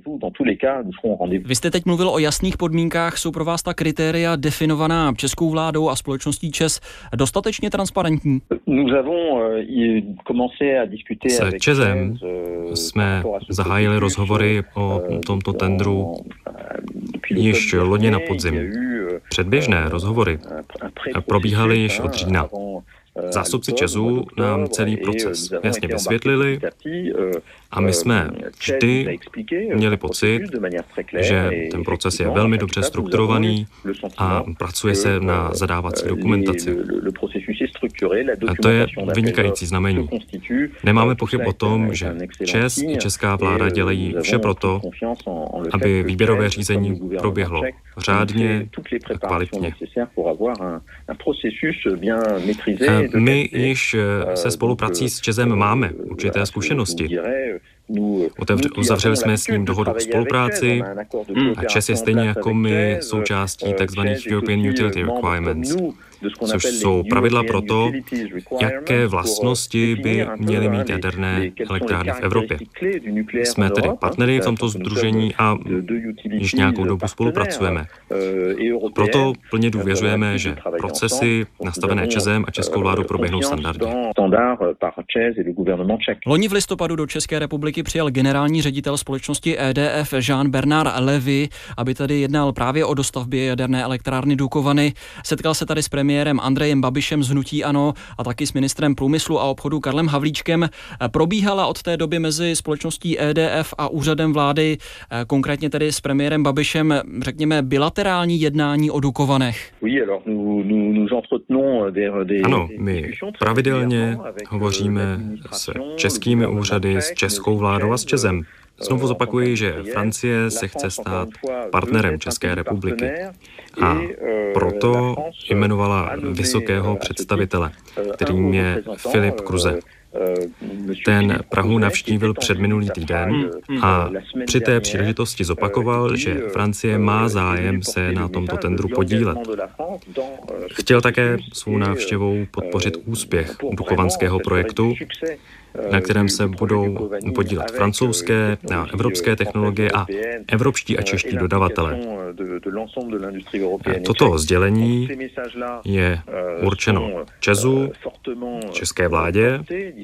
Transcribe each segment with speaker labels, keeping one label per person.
Speaker 1: Vy jste teď mluvil o jasných podmínkách, jsou pro vás ta kritéria definovaná českou vládou a společností ČEZ dostatečně transparentní?
Speaker 2: S ČEZem jsme zahájili rozhovory o tomto tendru již loni na podzim. Předběžné rozhovory probíhaly již od října. Zástupci ČEZu nám celý proces jasně vysvětlili a my jsme vždy měli pocit, že ten proces je velmi dobře strukturovaný a pracuje se na zadávací dokumentaci. A to je vynikající znamení. Nemáme pochyb o tom, že ČEZ i česká vláda dělají vše proto, aby výběrové řízení proběhlo řádně a kvalitně. My již se spoluprací s ČEZem máme určité zkušenosti. Uzavřeli jsme s ním dohodu o spolupráci a ČEZ je stejně jako my součástí tzv. European Utility Requirements, což jsou pravidla pro to, jaké vlastnosti by měly mít jaderné elektrárny v Evropě. Jsme tedy partnery v tomto sdružení a již nějakou dobu spolupracujeme. Proto plně důvěřujeme, že procesy nastavené ČEZem a českou vládou proběhnou standardně.
Speaker 1: Loni v listopadu do České republiky přijel generální ředitel společnosti EDF Jean-Bernard Lévy, aby tady jednal právě o dostavbě jaderné elektrárny Dukovany. Setkal se tady s premiérem Andrejem Babišem z hnutí ANO a taky s ministrem průmyslu a obchodu Karlem Havlíčkem. Probíhala od té doby mezi společností EDF a úřadem vlády, konkrétně tedy s premiérem Babišem, řekněme, bilaterální jednání o Dukovanech?
Speaker 2: Ano, my pravidelně hovoříme s českými úřady, s českou vládou a s ČEZem. Znovu zopakuji, že Francie se chce stát partnerem České republiky a proto jmenovala vysokého představitele, kterým je Philippe Cruze. Ten Prahu navštívil předminulý týden a při té příležitosti zopakoval, že Francie má zájem se na tomto tendru podílet. Chtěl také svou návštěvou podpořit úspěch dukovanského projektu, na kterém se budou podílet francouzské a evropské technologie a evropští a čeští dodavatelé. Toto sdělení je určeno ČEZu, české vládě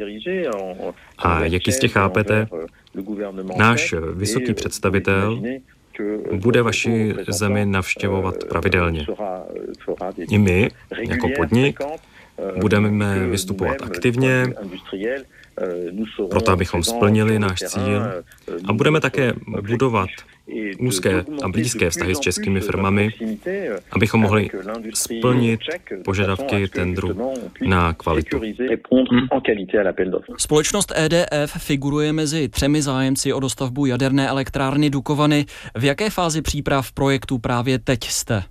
Speaker 2: a jak jistě chápete, náš vysoký představitel bude vaši zemi navštěvovat pravidelně. I my, jako podnik, budeme vystupovat aktivně, proto abychom splnili náš cíl a budeme také budovat úzké a blízké vztahy s českými firmami, abychom mohli splnit požadavky tendru na kvalitu.
Speaker 1: Společnost EDF figuruje mezi 3 zájemci o dostavbu jaderné elektrárny Dukovany. V jaké fázi příprav projektu právě teď jste?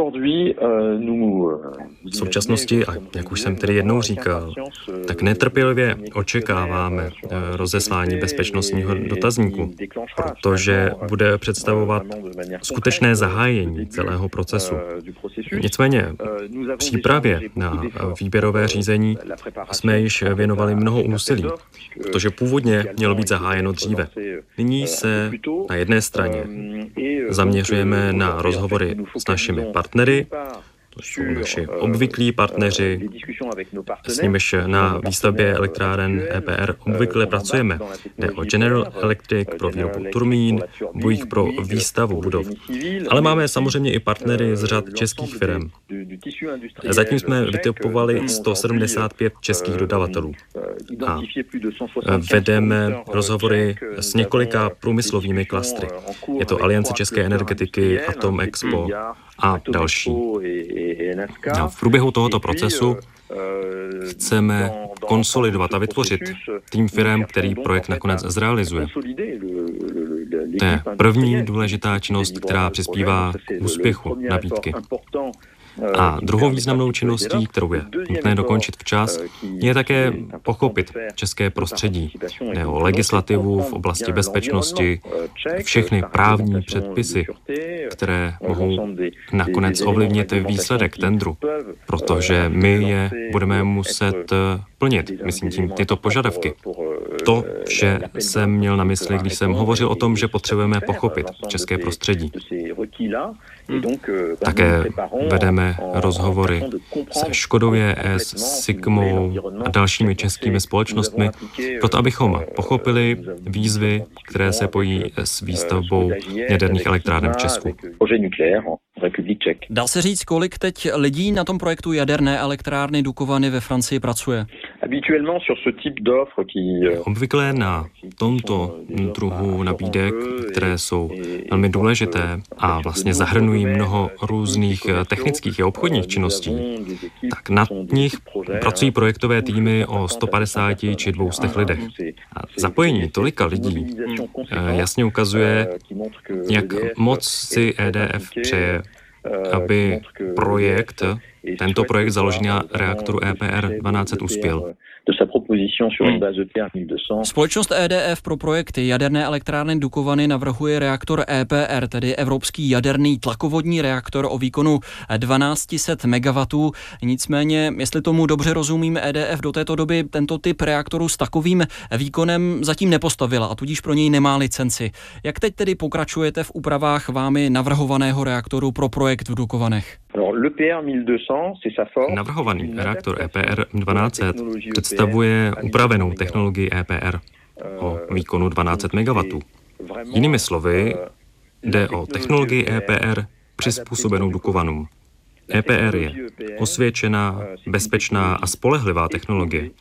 Speaker 2: V současnosti, a jak už jsem tedy jednou říkal, tak netrpělivě očekáváme rozeslání bezpečnostního dotazníku, protože bude představovat skutečné zahájení celého procesu. Nicméně přípravě na výběrové řízení jsme již věnovali mnoho úsilí, protože původně mělo být zahájeno dříve. Nyní se na jedné straně zaměřujeme na rozhovory s našimi partnery, to jsou naši obvyklí partneři, s nimiž na výstavbě elektráren EPR obvykle pracujeme. Jde o General Electric pro výrobu turbín, Bouygues pro výstavu budov. Ale máme samozřejmě i partnery z řad českých firm. Zatím jsme vytipovali 175 českých dodavatelů a vedeme rozhovory s několika průmyslovými klastry. Je to Aliance české energetiky, Atom Expo a další. A v průběhu tohoto procesu chceme konsolidovat a vytvořit tým firem, který projekt nakonec zrealizuje. To je první důležitá činnost, která přispívá k úspěchu nabídky. A druhou významnou činností, kterou je nutné dokončit včas, je také pochopit české prostředí, jde o legislativu v oblasti bezpečnosti, všechny právní předpisy, které mohou nakonec ovlivnit výsledek tendru, protože my je budeme muset plnit, myslím tím, tyto požadavky. To vše jsem měl na mysli, když jsem hovořil o tom, že potřebujeme pochopit české prostředí. Také vedeme rozhovory se Škodově S, Sigmou a dalšími českými společnostmi, proto abychom pochopili výzvy, které se pojí s výstavbou jaderných elektráren v Česku.
Speaker 1: Dá se říct, kolik teď lidí na tom projektu jaderné elektrárny Dukovany ve Francii pracuje?
Speaker 2: Obvykle na tomto druhu nabídek, které jsou velmi důležité a vlastně zahrnují mnoho různých technických a obchodních činností, tak na nich pracují projektové týmy o 150 či 200 lidech. A zapojení tolika lidí jasně ukazuje, jak moc si EDF přeje, aby tento projekt založený na reaktoru EPR 1200 uspěl.
Speaker 1: Společnost EDF pro projekty jaderné elektrárny Dukovany navrhuje reaktor EPR, tedy Evropský jaderný tlakovodní reaktor o výkonu 1200 MW. Nicméně, jestli tomu dobře rozumím, EDF do této doby tento typ reaktoru s takovým výkonem zatím nepostavila a tudíž pro něj nemá licenci. Jak teď tedy pokračujete v úpravách vámi navrhovaného reaktoru pro projekt v Dukovanech?
Speaker 2: Navrhovaný reaktor EPR 1200 představuje upravenou technologii EPR o výkonu 1200 MW. Jinými slovy, jde o technologii EPR přizpůsobenou Dukovanům. EPR je osvědčená, bezpečná a spolehlivá technologie.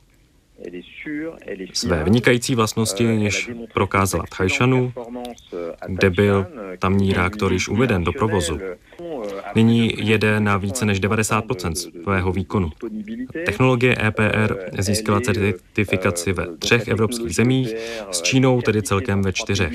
Speaker 2: Své vynikající vlastnosti již prokázala v Tchajšanu, kde byl tamní reaktor již uveden do provozu. Nyní jede na více než 90% svého výkonu. Technologie EPR získala certifikaci ve 3 evropských zemích, s Čínou tedy celkem ve 4.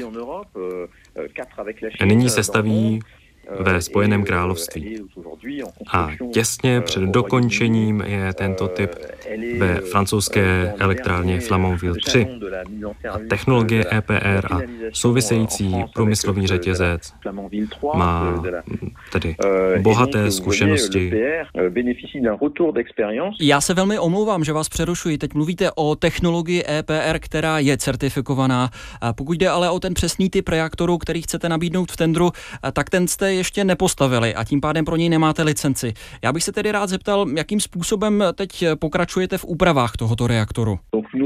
Speaker 2: Nyní se staví ve Spojeném království. A těsně před dokončením je tento typ ve francouzské elektrárně Flamanville 3. A technologie EPR a související průmyslový řetězec má tedy bohaté zkušenosti.
Speaker 1: Já se velmi omlouvám, že vás přerušuji. Teď mluvíte o technologii EPR, která je certifikovaná. Pokud jde ale o ten přesný typ reaktoru, který chcete nabídnout v tendru, tak ten jste ještě nepostavili a tím pádem pro něj nemáte licenci. Já bych se tedy rád zeptal, jakým způsobem teď pokračujete v úpravách tohoto reaktoru.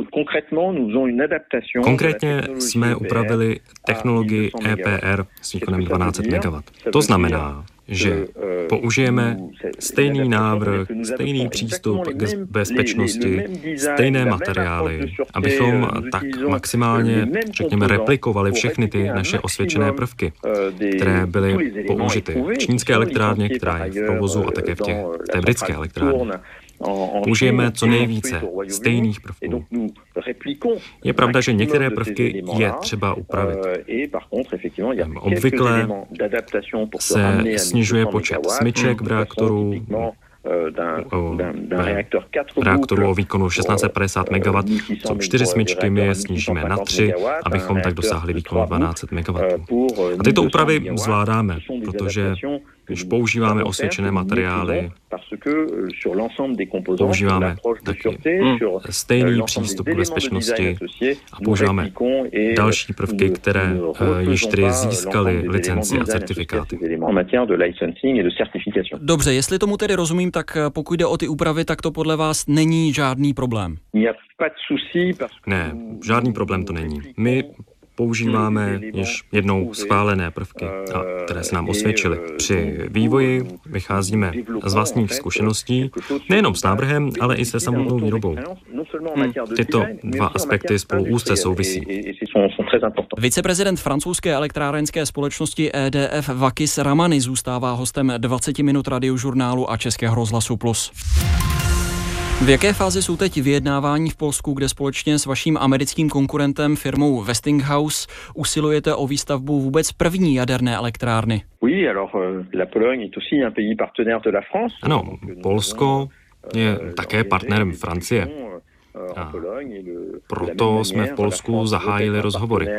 Speaker 2: Konkrétně jsme upravili technologii EPR s výkonem 1200 MW. To znamená, že použijeme stejný návrh, stejný přístup k bezpečnosti, stejné materiály, abychom tak maximálně, řekněme, replikovali všechny ty naše osvědčené prvky, které byly použity v čínské elektrárně, která je v provozu, a také v té britské elektrárně. Použijeme co nejvíce stejných prvků. Je pravda, že některé prvky je třeba upravit. Obvykle se snižuje počet smyček v reaktoru, reaktoru o výkonu 1650 MW, jsou 4 smyčky, my je snížíme na 3, abychom tak dosáhli výkonu 1200 MW. A tyto úpravy zvládáme, protože když používáme osvědčené materiály, používáme taky stejný přístup k bezpečnosti a používáme další prvky, které již tedy získaly licenci a certifikáty.
Speaker 1: Dobře, jestli tomu tedy rozumím, tak pokud jde o ty úpravy, tak to podle vás není žádný problém.
Speaker 2: Ne, žádný problém to není. My používáme již jednou schválené prvky, které se nám osvědčily. Při vývoji vycházíme z vlastních zkušeností, nejenom s návrhem, ale i se samotnou výrobou. Tyto dva aspekty spolu úzce souvisí.
Speaker 1: Viceprezident francouzské elektrárenské společnosti EDF Vakis Ramani zůstává hostem 20 minut Radiožurnálu a Českého rozhlasu Plus. V jaké fázi jsou teď vyjednávání v Polsku, kde společně s vaším americkým konkurentem firmou Westinghouse usilujete o výstavbu vůbec první jaderné elektrárny?
Speaker 2: Ano, Polsko je také partnerem Francie. A proto jsme v Polsku zahájili rozhovory.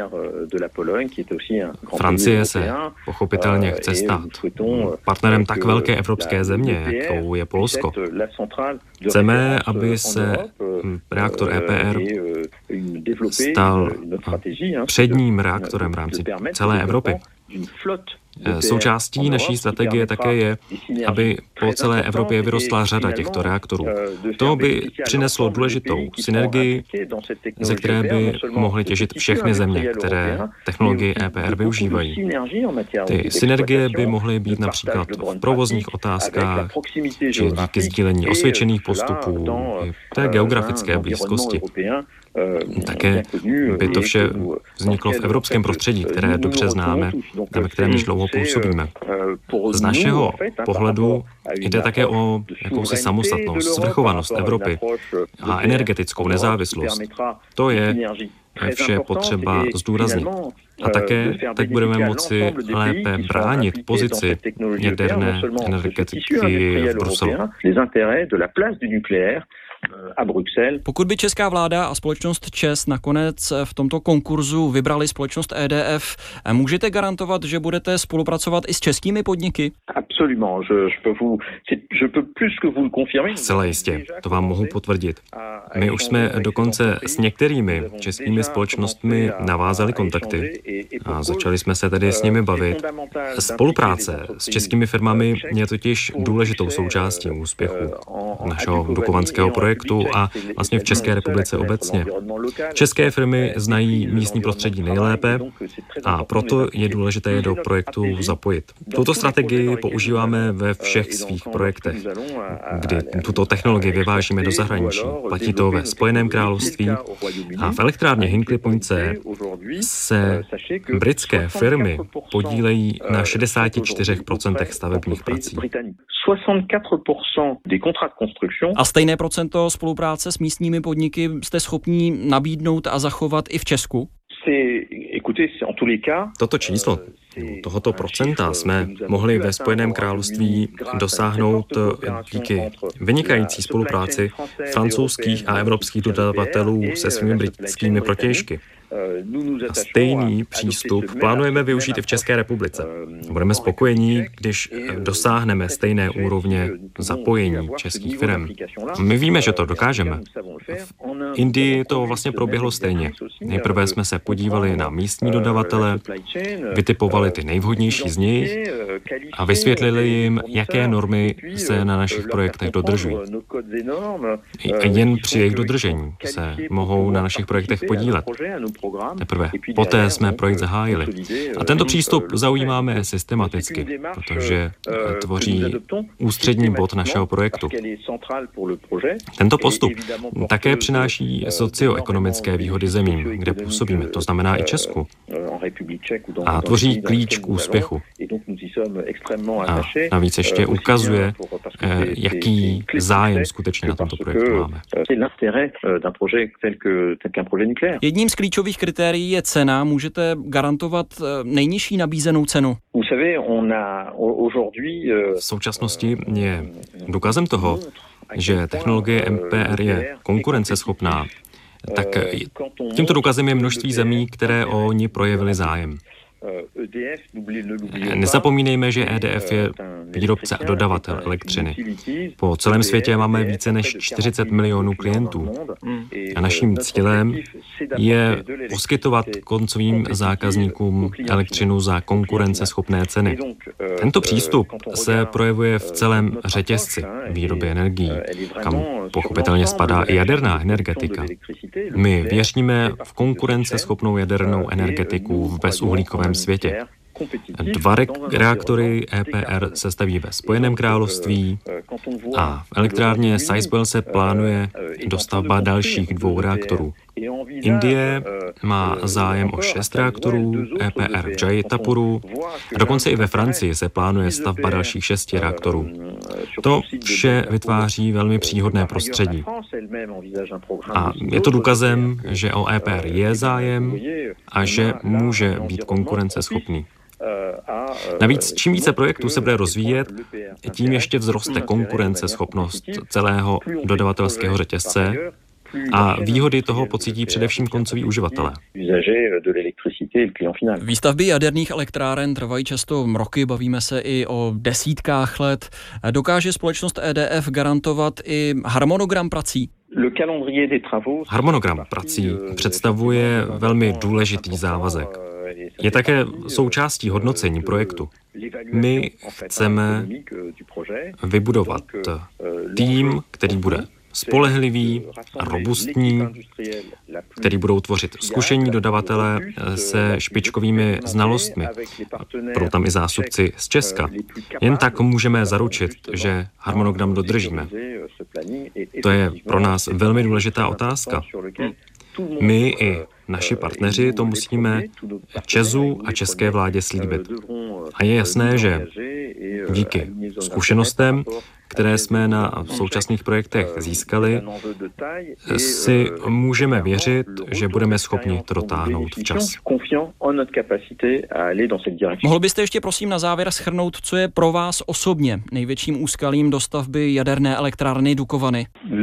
Speaker 2: Francie se pochopitelně chce stát partnerem tak velké evropské země, jakou je Polsko. Chceme, aby se reaktor EPR stal předním reaktorem v rámci celé Evropy. Součástí naší strategie také je, aby po celé Evropě vyrostla řada těchto reaktorů. To by přineslo důležitou synergii, ze které by mohly těžit všechny země, které technologii EPR využívají. Ty synergie by mohly být například v provozních otázkách, či díky sdílení osvědčených postupů, i v té geografické blízkosti. Také by to vše vzniklo v evropském prostředí, které dobře známe a ve kterém již dlouho působíme. Z našeho pohledu jde také o jakousi samostatnost, svrchovanost Evropy a energetickou nezávislost. To je vše potřeba zdůraznit. A také tak budeme moci lépe bránit pozici jaderné energetiky v Bruselu.
Speaker 1: Pokud by česká vláda a společnost ČEZ nakonec v tomto konkurzu vybrali společnost EDF, můžete garantovat, že budete spolupracovat i s českými podniky?
Speaker 2: Zcela jistě, to vám mohu potvrdit. My už jsme dokonce s některými českými společnostmi navázali kontakty a začali jsme se tedy s nimi bavit. Spolupráce s českými firmami je totiž důležitou součástí úspěchu našeho dukovanského projektu a vlastně v České republice obecně. České firmy znají místní prostředí nejlépe a proto je důležité je do projektu zapojit. Tuto strategii používáme ve všech svých projektech, kdy tuto technologii vyvážíme do zahraničí. Platí to ve Spojeném království a v elektrárně Hinkley Point C se britské firmy podílejí na 64% stavebních prací.
Speaker 1: A stejné procento spolupráce s místními podniky jste schopní nabídnout a zachovat i v Česku?
Speaker 2: Toto číslo, tohoto procenta jsme mohli ve Spojeném království dosáhnout díky vynikající spolupráci francouzských a evropských dodavatelů se svými britskými protějšky. A stejný přístup plánujeme využít i v České republice. Budeme spokojení, když dosáhneme stejné úrovně zapojení českých firm. My víme, že to dokážeme. V Indii to vlastně proběhlo stejně. Nejprve jsme se podívali na místní dodavatele, vytipovali ty nejvhodnější z nich a vysvětlili jim, jaké normy se na našich projektech dodržují. Jen při jejich dodržení se mohou na našich projektech podílet. Teprve poté jsme projekt zahájili. A tento přístup zaujímáme systematicky, protože tvoří ústřední bod našeho projektu. Tento postup také přináší socioekonomické výhody zemím, kde působíme, to znamená i Česku. A tvoří klíč k úspěchu. A navíc ještě ukazuje, jaký zájem skutečně na tomto projektu máme.
Speaker 1: Jedním z klíčových kritérií je cena. Můžete garantovat nejnižší nabízenou cenu?
Speaker 2: V současnosti je důkazem toho, že technologie MPR je konkurenceschopná, tak tímto důkazem je množství zemí, které o ní projevily zájem. Nezapomínejme, že EDF je výrobce a dodavatel elektřiny. Po celém světě máme více než 40 milionů klientů. A naším cílem je poskytovat koncovým zákazníkům elektřinu za konkurenceschopné ceny. Tento přístup se projevuje v celém řetězci výroby energií, kam pochopitelně spadá i jaderná energetika. My věříme v konkurenceschopnou jadernou energetiku v bezuhlíkovém světě. 2 reaktory EPR se staví ve Spojeném království a v elektrárně Sizewell se plánuje dostavba dalších 2 reaktorů. Indie má zájem o 6 reaktorů EPR v Jaitapuru a dokonce i ve Francii se plánuje stavba dalších 6 reaktorů. To vše vytváří velmi příhodné prostředí. A je to důkazem, že o EPR je zájem a že může být konkurenceschopný. Navíc, čím více projektů se bude rozvíjet, tím ještě vzroste konkurenceschopnost celého dodavatelského řetězce a výhody toho pocítí především koncoví uživatelé.
Speaker 1: Výstavby jaderných elektráren trvají často roky, bavíme se i o desítkách let. Dokáže společnost EDF garantovat i harmonogram prací?
Speaker 2: Harmonogram prací představuje velmi důležitý závazek. Je také součástí hodnocení projektu. My chceme vybudovat tým, který bude spolehlivý a robustní, který budou tvořit zkušení dodavatelé se špičkovými znalostmi. Budou tam i zástupci z Česka. Jen tak můžeme zaručit, že harmonogram dodržíme. To je pro nás velmi důležitá otázka. My i naši partneři to musíme ČEZu a české vládě slíbit. A je jasné, že díky zkušenostem, které jsme na současných projektech získali, si můžeme věřit, že budeme schopni to dotáhnout včas.
Speaker 1: Mohl byste ještě prosím na závěr shrnout, co je pro vás osobně největším úskalím dostavby jaderné elektrárny Dukovany?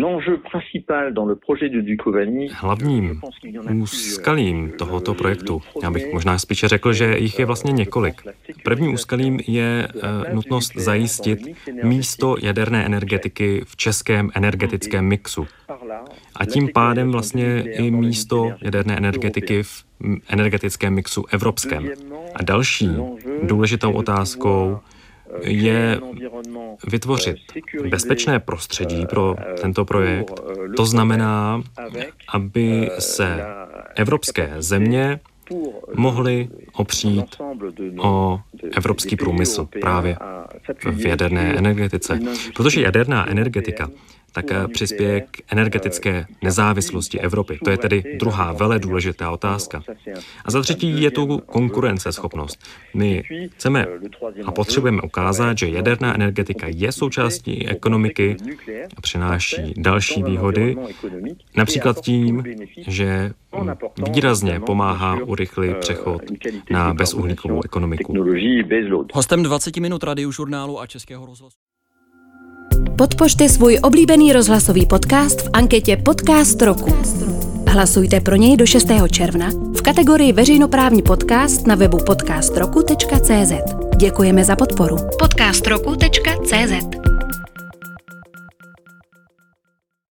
Speaker 2: Hlavním úskalím tohoto projektu, já bych možná spíše řekl, že jich je vlastně několik. Prvním úskalím je nutnost zajistit místo jaderné energetiky v českém energetickém mixu. A tím pádem vlastně i místo jaderné energetiky v energetickém mixu evropském. A další důležitou otázkou je vytvořit bezpečné prostředí pro tento projekt. To znamená, aby se evropské země mohly opřít o evropský průmysl právě v jaderné energetice. Protože jaderná energetika tak přispěje k energetické nezávislosti Evropy. To je tedy druhá vele důležitá otázka. A za třetí je tu konkurenceschopnost. My chceme a potřebujeme ukázat, že jaderná energetika je součástí ekonomiky a přináší další výhody, například tím, že výrazně pomáhá urychlit přechod na bezuhlíkovou ekonomiku.
Speaker 1: Hostem 20 minut Radiožurnálu a Českého rozhlasu.
Speaker 3: Podpořte svůj oblíbený rozhlasový podcast v anketě Podcast roku. Hlasujte pro něj do 6. června v kategorii veřejnoprávní podcast na webu podcastroku.cz. Děkujeme za podporu. podcastroku.cz